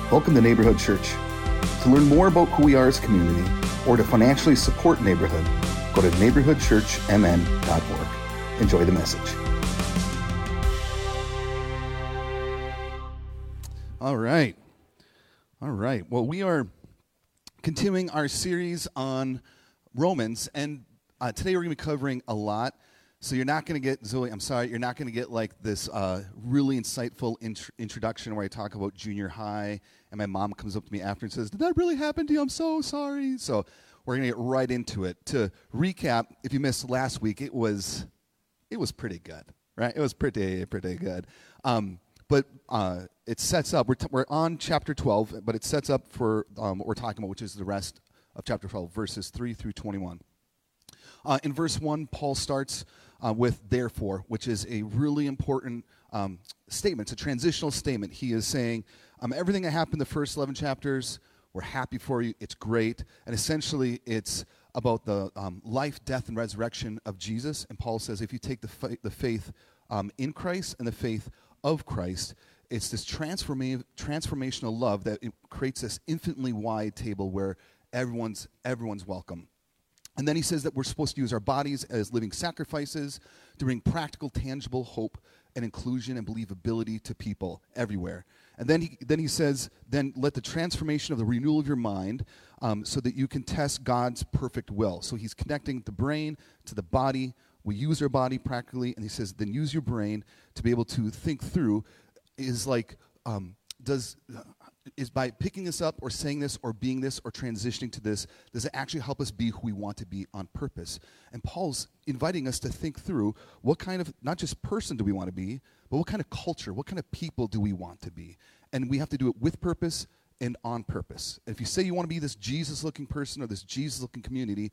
Welcome to Neighborhood Church. To learn more about who we are as a community or to financially support Neighborhood, go to neighborhoodchurchmn.org. Enjoy the message. All right. Well, we are continuing our series on Romans, and today we're going to be covering a lot. So you're not going to get, Zoe, I'm sorry, you're not going to get like this really insightful introduction where I talk about junior high, and my mom comes up to me after and says, "Did that really happen to you? I'm so sorry." So we're going to get right into it. To recap, if you missed last week, it was pretty good, right? It was pretty good. But it sets up, we're on chapter 12, but it sets up for what we're talking about, which is the rest of chapter 12, verses 3 through 21. In verse 1, Paul starts with therefore, which is a really important statement. It's a transitional statement. He is saying, everything that happened in the first 11 chapters, we're happy for you, it's great. And essentially, it's about the life, death, and resurrection of Jesus. And Paul says, if you take the faith in Christ and the faith of Christ, it's this transformational love that it creates this infinitely wide table where everyone's welcome. And then he says that we're supposed to use our bodies as living sacrifices to bring practical, tangible hope and inclusion and believability to people everywhere. And then he says, then let the transformation of the renewal of your mind so that you can test God's perfect will. So he's connecting the brain to the body. We use our body practically, and he says, then use your brain to be able to think through is by picking this up or saying this or being this or transitioning to this, does it actually help us be who we want to be on purpose? And Paul's inviting us to think through what kind of, not just person do we want to be, but what kind of culture, what kind of people do we want to be? And we have to do it with purpose and on purpose. And if you say you want to be this Jesus-looking person or this Jesus-looking community,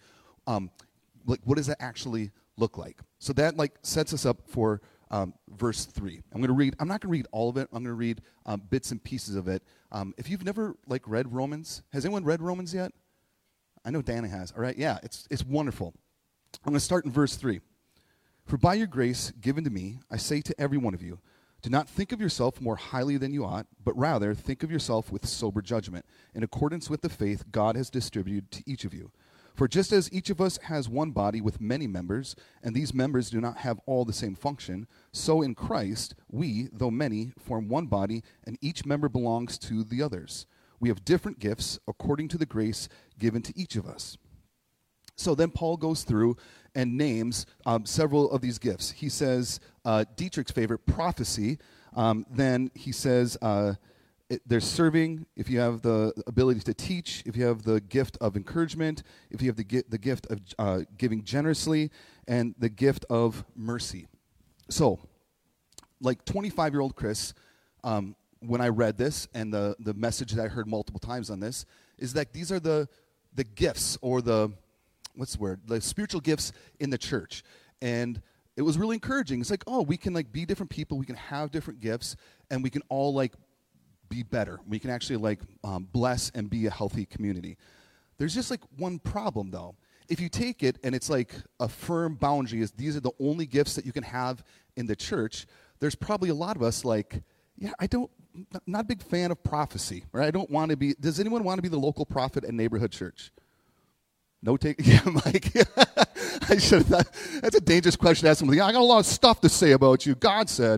what does that actually look like? So that sets us up for verse 3. I'm not going to read all of it. I'm going to read bits and pieces of it. If you've never read Romans, has anyone read Romans yet? I know Dana has. All right, yeah, it's wonderful. I'm going to start in verse 3. For by your grace given to me, I say to every one of you, do not think of yourself more highly than you ought, but rather think of yourself with sober judgment, in accordance with the faith God has distributed to each of you. For just as each of us has one body with many members, and these members do not have all the same function, so in Christ we, though many, form one body, and each member belongs to the others. We have different gifts according to the grace given to each of us. So then Paul goes through and names several of these gifts. He says, Dietrich's favorite, prophecy. Then he says, there's serving, if you have the ability to teach, if you have the gift of encouragement, if you have the gift of giving generously, and the gift of mercy. So, 25-year-old Chris, when I read this, and the message that I heard multiple times on this, is that these are the gifts, or the spiritual gifts in the church. And it was really encouraging. It's we can be different people, we can have different gifts, and we can all be better. We can actually bless and be a healthy community. There's just one problem though. If you take it and it's a firm boundary is these are the only gifts that you can have in the church, there's probably a lot of us not a big fan of prophecy, right? I don't want to be, does anyone want to be the local prophet at Neighborhood Church? No take, yeah, Mike. I should have thought, that's a dangerous question to ask somebody. I got a lot of stuff to say about you. God said.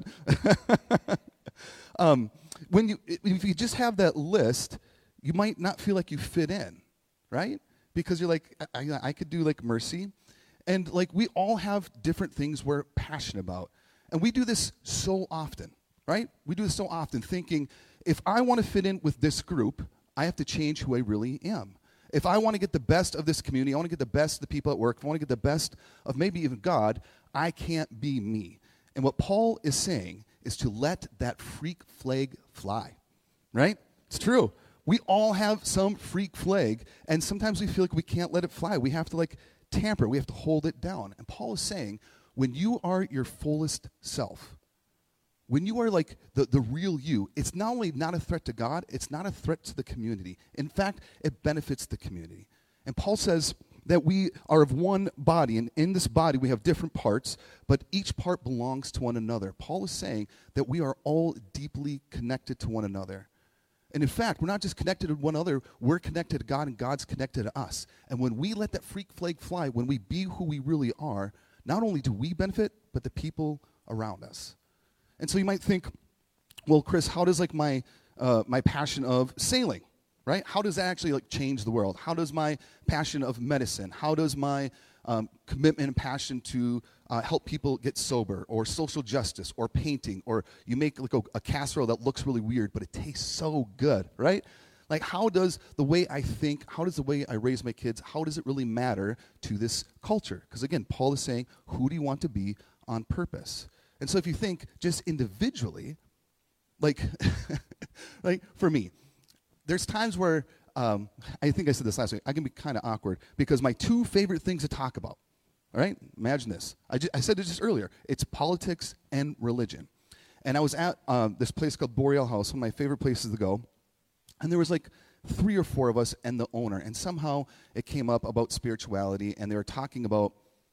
If you just have that list, you might not feel like you fit in, right? Because you're I could do mercy. And we all have different things we're passionate about. And we do this so often, right? We do this so often thinking, if I want to fit in with this group, I have to change who I really am. If I want to get the best of this community, I want to get the best of the people at work, if I want to get the best of maybe even God, I can't be me. And what Paul is saying is to let that freak flag fly, right? It's true. We all have some freak flag, and sometimes we feel like we can't let it fly. We have to tamper. We have to hold it down. And Paul is saying, when you are your fullest self, when you are the real you, it's not only not a threat to God, it's not a threat to the community. In fact, it benefits the community. And Paul says that we are of one body, and in this body we have different parts, but each part belongs to one another. Paul is saying that we are all deeply connected to one another. And in fact, we're not just connected to one another, we're connected to God and God's connected to us. And when we let that freak flag fly, when we be who we really are, not only do we benefit, but the people around us. And so you might think, well, Chris, how does like my passion of sailing, right? How does that actually like change the world? How does my passion of medicine, how does my commitment and passion to help people get sober, or social justice, or painting, or you make like a casserole that looks really weird, but it tastes so good, right? Like, how does the way I think, how does the way I raise my kids, how does it really matter to this culture? Because again, Paul is saying, who do you want to be on purpose? And so if you think just individually, like, like for me, there's times where, I think I said this last week, I can be kind of awkward because my two favorite things to talk about, all right? Imagine this. I said it just earlier. It's politics and religion. And I was at this place called Boreal House, one of my favorite places to go, and there was like 3 or 4 of us and the owner, and somehow it came up about spirituality, and they were talking about,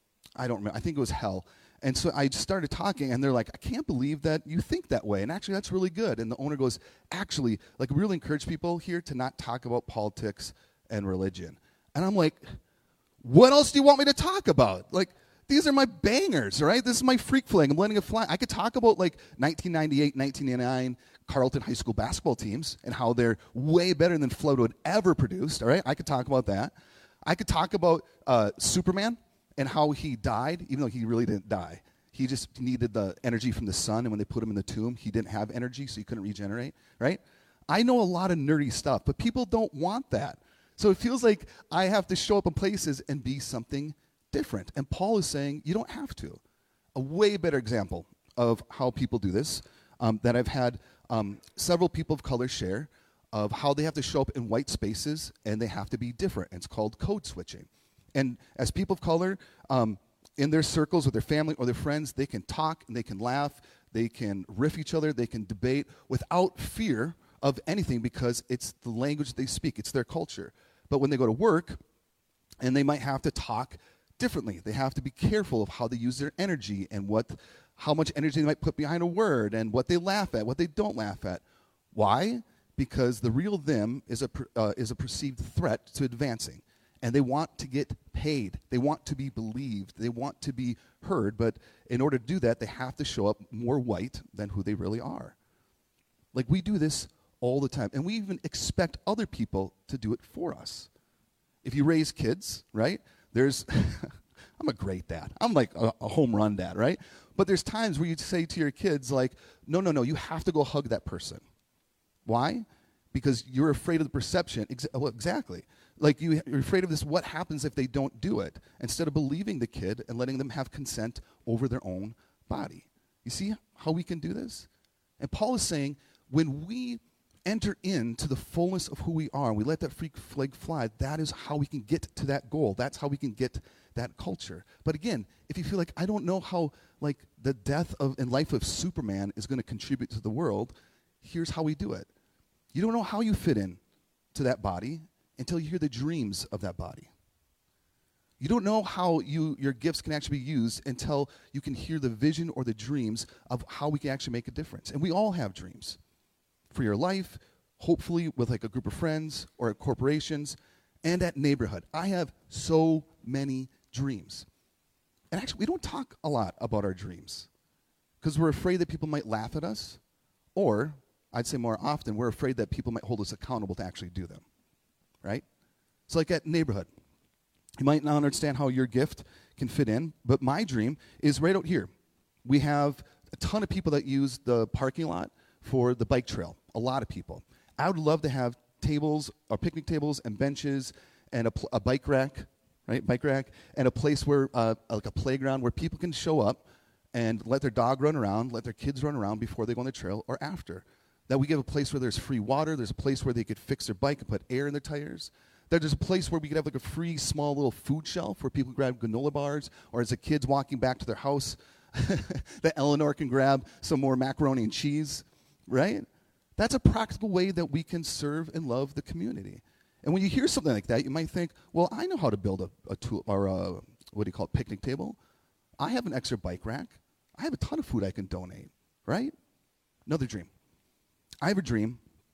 I don't remember, I think it was hell. And so I started talking, and they're like, I can't believe that you think that way. And actually, that's really good. And the owner goes, actually, like, really encourage people here to not talk about politics and religion. And I'm like, what else do you want me to talk about? Like, these are my bangers, right? This is my freak flag. I'm letting it fly. I could talk about, like, 1998, 1999 Carleton High School basketball teams and how they're way better than Float ever produced, all right? I could talk about that. I could talk about Superman and how he died, even though he really didn't die. He just needed the energy from the sun, and when they put him in the tomb, he didn't have energy, so he couldn't regenerate, right? I know a lot of nerdy stuff, but people don't want that. So it feels like I have to show up in places and be something different. And Paul is saying, you don't have to. A way better example of how people do this that I've had several people of color share of how they have to show up in white spaces, and they have to be different. And it's called code switching. And as people of color, in their circles with their family or their friends, they can talk and they can laugh, they can riff each other, they can debate without fear of anything because it's the language they speak, it's their culture. But when they go to work, and they might have to talk differently, they have to be careful of how they use their energy and how much energy they might put behind a word and what they laugh at, what they don't laugh at. Why? Because the real them is a perceived threat to advancing. And they want to get paid. They want to be believed. They want to be heard. But in order to do that, they have to show up more white than who they really are. Like, we do this all the time. And we even expect other people to do it for us. If you raise kids, right, I'm a great dad. I'm like a home run dad, right? But there's times where you say to your kids, like, no, you have to go hug that person. Why? Because you're afraid of the perception. Well, exactly. Like, you're afraid of this, what happens if they don't do it, instead of believing the kid and letting them have consent over their own body. You see how we can do this? And Paul is saying, when we enter into the fullness of who we are, and we let that freak flag fly, that is how we can get to that goal. That's how we can get that culture. But again, if you feel like, I don't know how, like, the death and life of Superman is going to contribute to the world, here's how we do it. You don't know how you fit in to that body until you hear the dreams of that body. You don't know how your gifts can actually be used until you can hear the vision or the dreams of how we can actually make a difference. And we all have dreams for your life, hopefully with like a group of friends or at corporations and at neighborhood. I have so many dreams. And actually, we don't talk a lot about our dreams because we're afraid that people might laugh at us, or I'd say more often, we're afraid that people might hold us accountable to actually do them. Right? So like at neighborhood, you might not understand how your gift can fit in, but my dream is right out here. We have a ton of people that use the parking lot for the bike trail, a lot of people. I would love to have tables or picnic tables and benches and a bike rack, right, bike rack, and a place where, like a playground where people can show up and let their dog run around, let their kids run around before they go on the trail or after. That we give a place where there's free water, there's a place where they could fix their bike and put air in their tires. That there's a place where we could have like a free small little food shelf where people grab granola bars, or as the kids walking back to their house, that Eleanor can grab some more macaroni and cheese, right? That's a practical way that we can serve and love the community. And when you hear something like that, you might think, well, I know how to build a tool, or what do you call it, picnic table. I have an extra bike rack. I have a ton of food I can donate, right? Another dream. I have a dream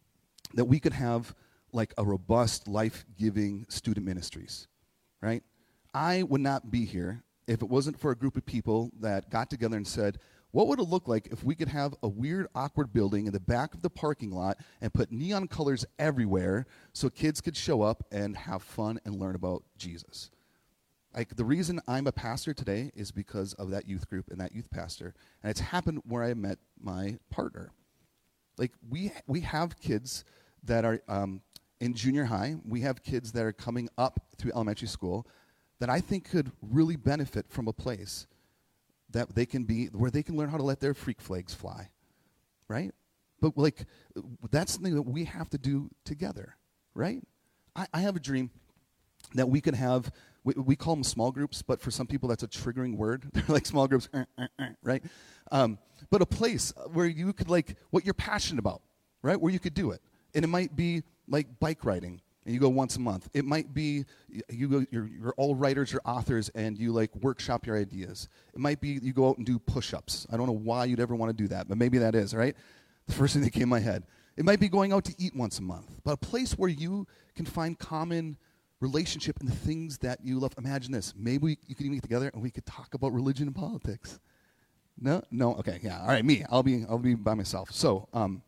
that we could have like a robust, life-giving student ministries, right? I would not be here if it wasn't for a group of people that got together and said, what would it look like if we could have a weird, awkward building in the back of the parking lot and put neon colors everywhere so kids could show up and have fun and learn about Jesus? Like, the reason I'm a pastor today is because of that youth group and that youth pastor. And it's happened where I met my partner. Like, we have kids that are in junior high. We have kids that are coming up through elementary school that I think could really benefit from a place that they can be, where they can learn how to let their freak flags fly, right? But like, that's something that we have to do together, right? I have a dream that we could have, we call them small groups, but for some people that's a triggering word. They're like small groups, right? But a place where you could, like, what you're passionate about, right? Where you could do it. And it might be like bike riding, and you go once a month. It might be you're all writers or authors, and you like workshop your ideas. It might be you go out and do push-ups. I don't know why you'd ever want to do that, but maybe that is, right? The first thing that came in my head. It might be going out to eat once a month, but a place where you can find common relationship in the things that you love. Imagine this. Maybe you could even get together and we could talk about religion and politics. No? Okay, yeah. All right, me. I'll be by myself. So,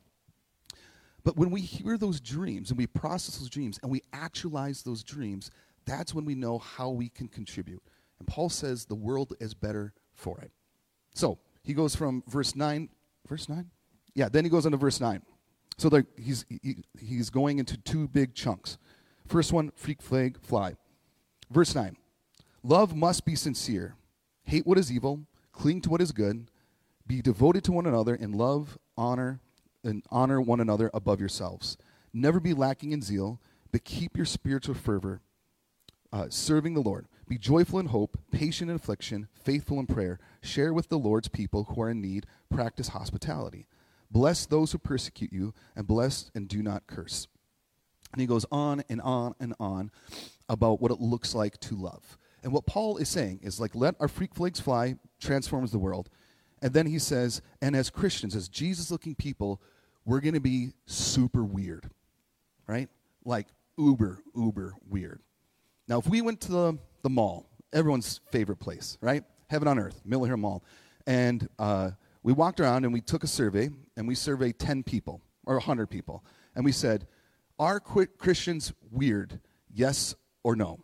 but when we hear those dreams and we process those dreams and we actualize those dreams, that's when we know how we can contribute. And Paul says the world is better for it. So he goes from verse 9. Yeah, then he goes on to verse 9. So he's going into two big chunks. First one, freak flag, fly. Verse 9. Love must be sincere. Hate what is evil. Cling to what is good. Be devoted to one another in love, honor one another above yourselves. Never be lacking in zeal, but keep your spiritual fervor, serving the Lord. Be joyful in hope, patient in affliction, faithful in prayer. Share with the Lord's people who are in need. Practice hospitality. Bless those who persecute you, and bless and do not curse. And he goes on and on and on about what it looks like to love. And what Paul is saying is, like, let our freak flags fly transforms the world. And then he says, and as Christians, as Jesus-looking people, we're going to be super weird, right? Like uber weird. Now, if we went to the mall, everyone's favorite place, right? Heaven on Earth, Middle Hill Mall. And we walked around and we took a survey, and we surveyed 10 people or 100 people. And we said, are Christians weird, yes or no?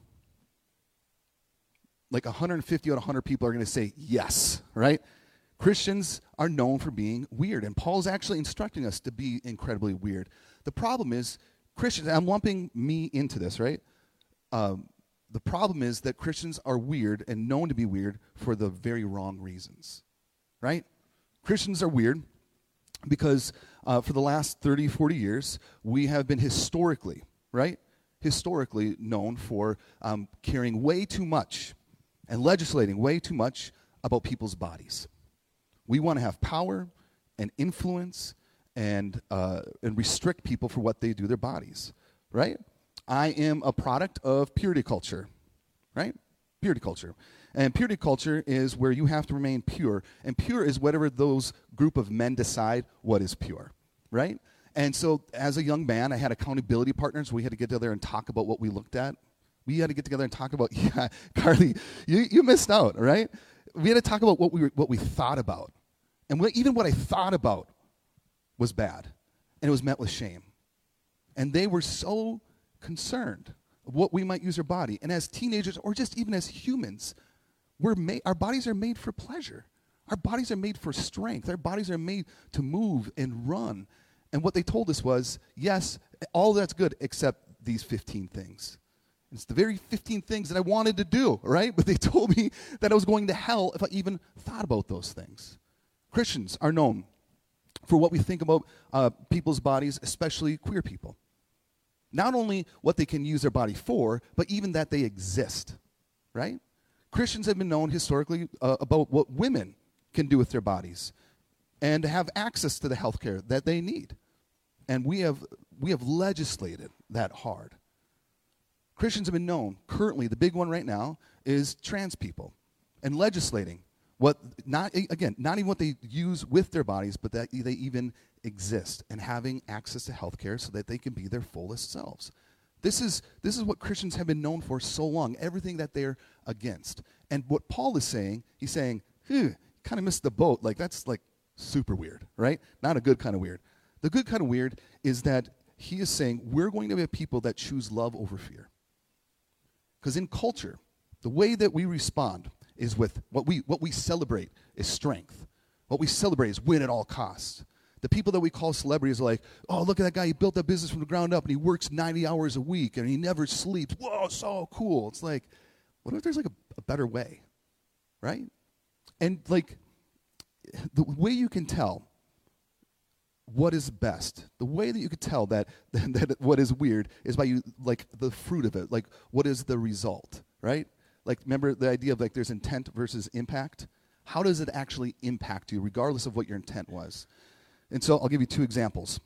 Like 150 out of 100 people are going to say yes, right? Christians are known for being weird, and Paul's actually instructing us to be incredibly weird. The problem is, Christians, I'm lumping me into this, right? The problem is that Christians are weird and known to be weird for the very wrong reasons, right? Christians are weird because for the last 30, 40 years, we have been historically known for caring way too much and legislating way too much about people's bodies. We want to have power and influence and restrict people for what they do with their bodies, right? I am a product of purity culture, right? Purity culture. And purity culture is where you have to remain pure. And pure is whatever those group of men decide what is pure, right? And so as a young man, I had accountability partners. We had to get together and talk about what we looked at. We had to get together and talk about, yeah, Carly, you missed out, right? We had to talk about what we thought about. And even what I thought about was bad. And it was met with shame. And they were so concerned of what we might use our body. And as teenagers, or just even as humans, our bodies are made for pleasure. Our bodies are made for strength. Our bodies are made to move and run. And what they told us was, yes, all that's good except these 15 things. It's the very 15 things that I wanted to do, right? But they told me that I was going to hell if I even thought about those things. Christians are known for what we think about people's bodies, especially queer people. Not only what they can use their body for, but even that they exist, right? Christians have been known historically about what women can do with their bodies and to have access to the health care that they need. And we have legislated that hard. Christians have been known, currently, the big one right now is trans people, and legislating not even what they use with their bodies, but that they even exist and having access to healthcare so that they can be their fullest selves. This is what Christians have been known for so long, everything that they're against. And what Paul is saying, he's saying, kind of missed the boat. Like, that's like super weird, right? Not a good kind of weird. The good kind of weird is that he is saying we're going to be a people that choose love over fear. Because in culture, the way that we respond is with what we celebrate is strength. What we celebrate is win at all costs. The people that we call celebrities are like, oh, look at that guy. He built that business from the ground up, and he works 90 hours a week, and he never sleeps. Whoa, so cool. It's like, what if there's like a better way, right? And like the way you can tell what is best, the way that you could tell that what is weird is by you like the fruit of it, like what is the result, right? Like remember the idea of like there's intent versus impact. How does it actually impact you, regardless of what your intent was? And so I'll give you two examples.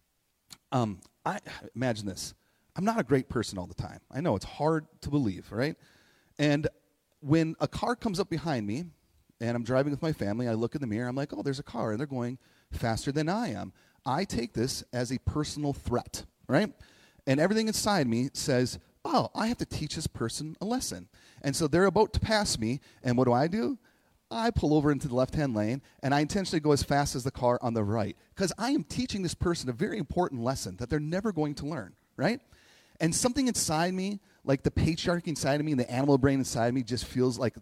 I imagine this. I'm not a great person all the time. I know it's hard to believe, right? And when a car comes up behind me, and I'm driving with my family, I look in the mirror, I'm like, oh, there's a car, and they're going faster than I am. I take this as a personal threat, right? And everything inside me says, oh, I have to teach this person a lesson. And so they're about to pass me, and what do? I pull over into the left-hand lane, and I intentionally go as fast as the car on the right, because I am teaching this person a very important lesson that they're never going to learn, right? And something inside me, like the patriarchy inside of me and the animal brain inside of me, just feels like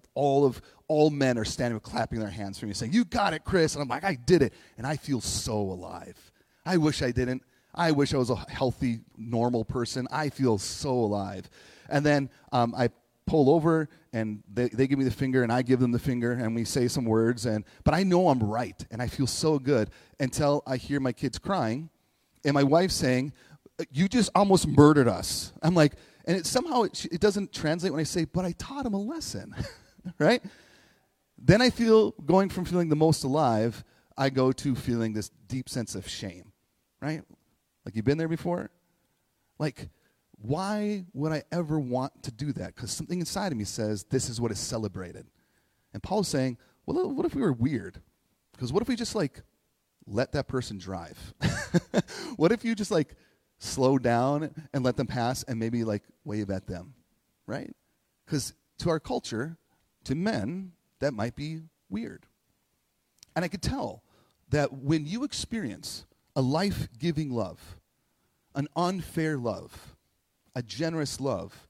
all men are standing up clapping their hands for me, saying, you got it, Chris. And I'm like, I did it. And I feel so alive. I wish I didn't. I wish I was a healthy, normal person. I feel so alive. And then I pull over, and they give me the finger, and I give them the finger, and we say some words. But I know I'm right, and I feel so good until I hear my kids crying and my wife saying, you just almost murdered us. I'm like, and it doesn't translate when I say, but I taught him a lesson, right? Then I feel, going from feeling the most alive, I go to feeling this deep sense of shame, right? Like, you've been there before? Like, why would I ever want to do that? Because something inside of me says this is what is celebrated. And Paul's saying, well, what if we were weird? Because what if we just, like, let that person drive? What if you just, like, slow down and let them pass and maybe, like, wave at them, right? Because to our culture, to men, that might be weird. And I could tell that when you experience a life-giving love, an unfair love, a generous love,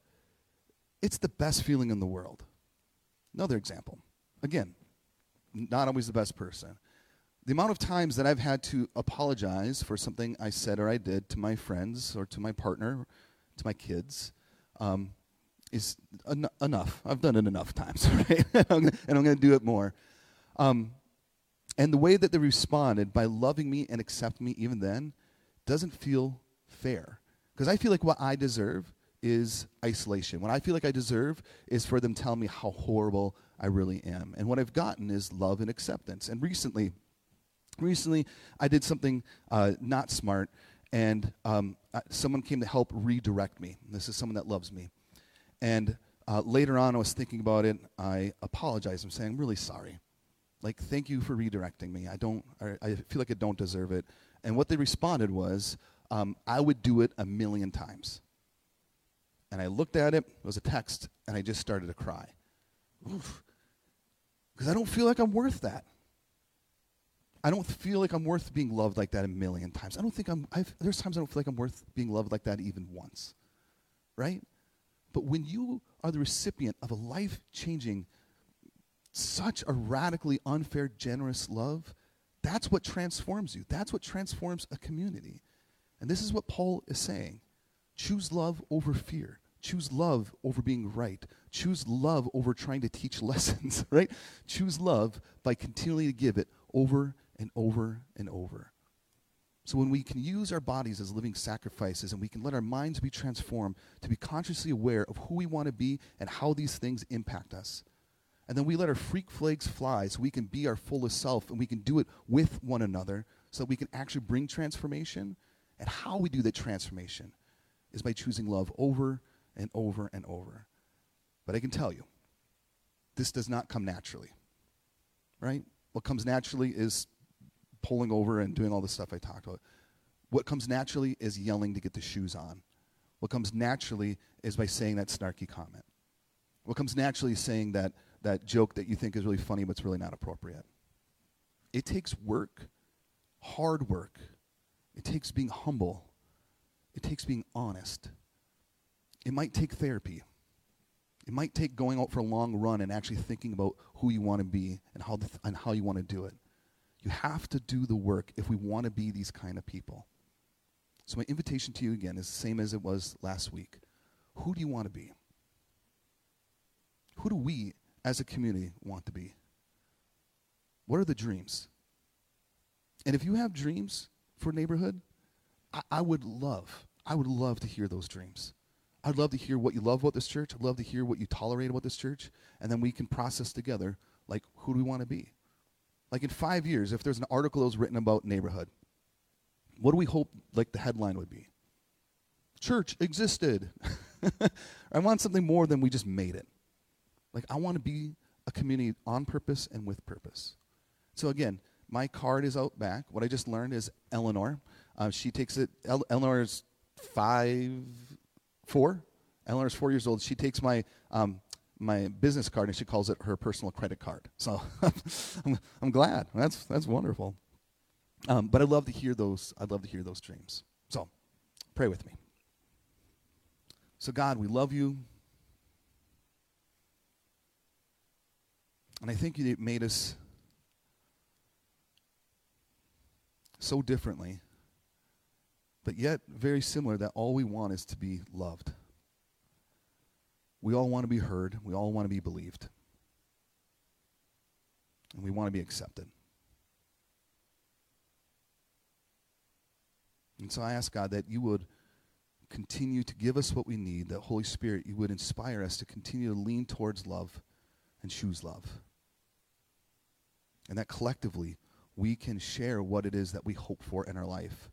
it's the best feeling in the world. Another example. Again, not always the best person. The amount of times that I've had to apologize for something I said or I did to my friends or to my partner, to my kids, is enough. I've done it enough times, right? and I'm going to do it more. And the way that they responded by loving me and accepting me even then doesn't feel fair. Because I feel like what I deserve is isolation. What I feel like I deserve is for them telling me how horrible I really am. And what I've gotten is love and acceptance. And recently, I did something not smart, and someone came to help redirect me. This is someone that loves me. And later on, I was thinking about it. I apologized. I'm saying, I'm really sorry. Like, thank you for redirecting me. I feel like I don't deserve it. And what they responded was, I would do it 1,000,000 times. And I looked at it. It was a text, and I just started to cry. Because I don't feel like I'm worth that. I don't feel like I'm worth being loved like that 1,000,000 times. There's times I don't feel like I'm worth being loved like that even once, right? But when you are the recipient of a life-changing, such a radically unfair, generous love, that's what transforms you. That's what transforms a community. And this is what Paul is saying. Choose love over fear. Choose love over being right. Choose love over trying to teach lessons, right? Choose love by continually to give it over and over and over. So when we can use our bodies as living sacrifices and we can let our minds be transformed to be consciously aware of who we want to be and how these things impact us, and then we let our freak flags fly so we can be our fullest self and we can do it with one another so that we can actually bring transformation. And how we do that transformation is by choosing love over and over and over. But I can tell you, this does not come naturally, right? What comes naturally is pulling over and doing all the stuff I talked about. What comes naturally is yelling to get the shoes on. What comes naturally is by saying that snarky comment. What comes naturally is saying that joke that you think is really funny but it's really not appropriate. It takes work, hard work. It takes being humble. It takes being honest. It might take therapy. It might take going out for a long run and actually thinking about who you want to be and how you want to do it. You have to do the work if we want to be these kind of people. So my invitation to you again is the same as it was last week. Who do you want to be? Who do we as a community want to be? What are the dreams? And if you have dreams for neighborhood, I would love to hear those dreams. I'd love to hear what you love about this church. I'd love to hear what you tolerate about this church. And then we can process together, like, who do we want to be? Like in 5 years, if there's an article that was written about neighborhood, what do we hope, like, the headline would be? Church existed. I want something more than we just made it. Like, I want to be a community on purpose and with purpose. So again, my card is out back. What I just learned is Eleanor. She takes it. Eleanor is 4. Eleanor's 4 years old. She takes my my business card and she calls it her personal credit card. So I'm glad. That's wonderful. But I'd love to hear those. I'd love to hear those dreams. So pray with me. So God, we love you. And I think you made us so differently, but yet very similar, that all we want is to be loved. We all want to be heard. We all want to be believed. And we want to be accepted. And so I ask God that you would continue to give us what we need, that Holy Spirit, you would inspire us to continue to lean towards love and choose love. And that collectively we can share what it is that we hope for in our life.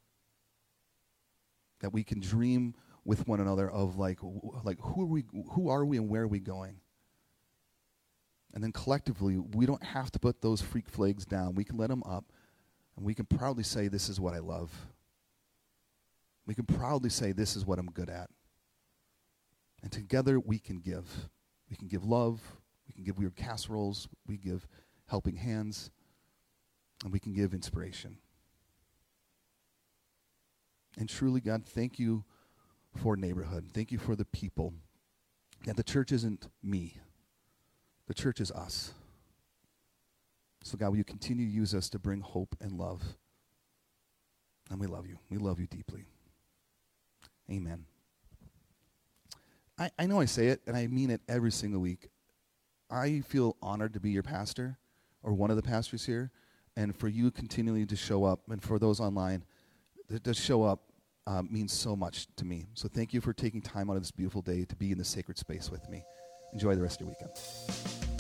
That we can dream with one another of like who are we and where are we going? And then collectively, we don't have to put those freak flags down. We can let them up, and we can proudly say, this is what I love. We can proudly say, this is what I'm good at. And together we can give. We can give love. We can give weird casseroles. We give helping hands. And we can give inspiration. And truly, God, thank you for neighborhood. Thank you for the people. That the church isn't me. The church is us. So God, will you continue to use us to bring hope and love? And we love you. We love you deeply. Amen. I know I say it, and I mean it every single week. I feel honored to be your pastor, or one of the pastors here, and for you continually to show up, and for those online, to show up means so much to me. So thank you for taking time out of this beautiful day to be in this sacred space with me. Enjoy the rest of your weekend.